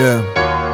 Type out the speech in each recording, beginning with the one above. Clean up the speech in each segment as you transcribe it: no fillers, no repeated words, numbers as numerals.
Yeah.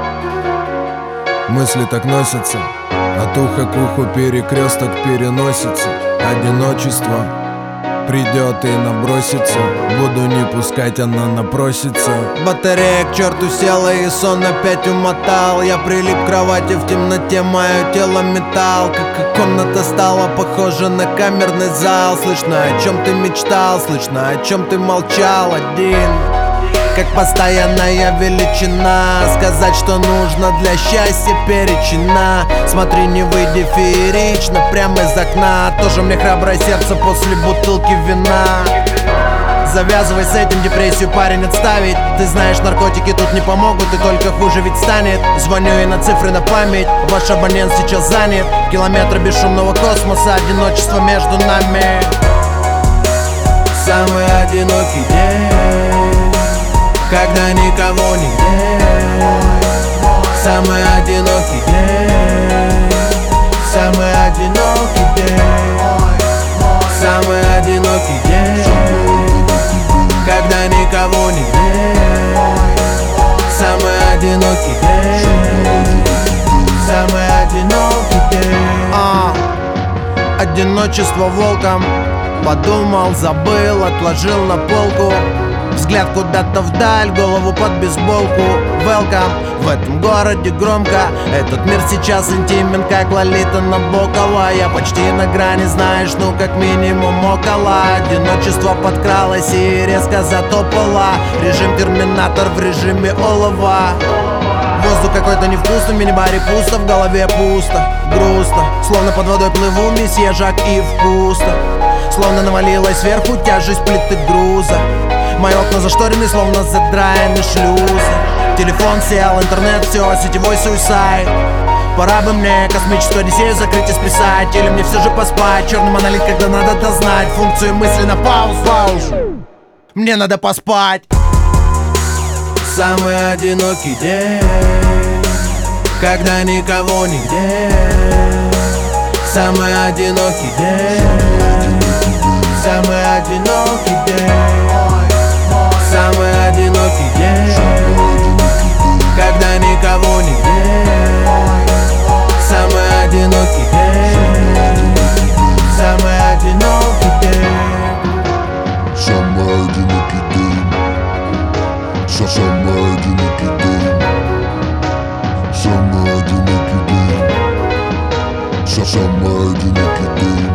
Мысли так носятся, от уха к уху перекресток переносится. Одиночество придет и набросится, буду не пускать, она напросится. Батарея к черту села и сон опять умотал. Я прилип к кровати, в темноте мое тело металл. Как комната стала похожа на камерный зал. Слышно, о чем ты мечтал, слышно, о чем ты молчал один. Как постоянная величина, сказать, что нужно для счастья, перечина. Смотри, не выйди феерично, прямо из окна. Тоже мне храброе сердце после бутылки вина. Завязывай с этим, депрессию, парень, отставить. Ты знаешь, наркотики тут не помогут, и только хуже ведь станет. Звоню и на цифры на память, ваш абонент сейчас занят. Километры бесшумного космоса, одиночество между нами. Самый одинокий день, когда никого нигде. Самый одинокий день, самый одинокий день, самый одинокий день, когда никого нигде. Самый одинокий день, самый одинокий день. Одиночество волком, подумал, забыл, отложил на полку. Взгляд куда-то вдаль, голову под бейсболку. Welcome, в этом городе громко. Этот мир сейчас интимен, как Лолита Набокова. Я почти на грани, знаешь, ну как минимум около. Одиночество подкралось и резко затопало. Режим терминатор в режиме олова. Воздух какой-то невкусный, в мини-баре пусто, в голове пусто, грустно. Словно под водой плыву, месье Жак и вкусно. Словно навалилась сверху тяжесть плиты груза. Мои окна зашторены, словно задраены шлюзы. Телефон сел, интернет все, сетевой суицид. Пора бы мне космическую одиссею закрыть и списать. Или мне все же поспать, черный монолит, когда надо дознать функцию мысли на пауз. Мне надо поспать. Самый одинокий день, когда никого нигде. Самый одинокий день, самый одинокий день, самый одинокий день, когда никого нигде. Самый одинокий день, самый одинокий день, самый одинокий день, самый одинокий день, самый одинокий день, самый одинокий день.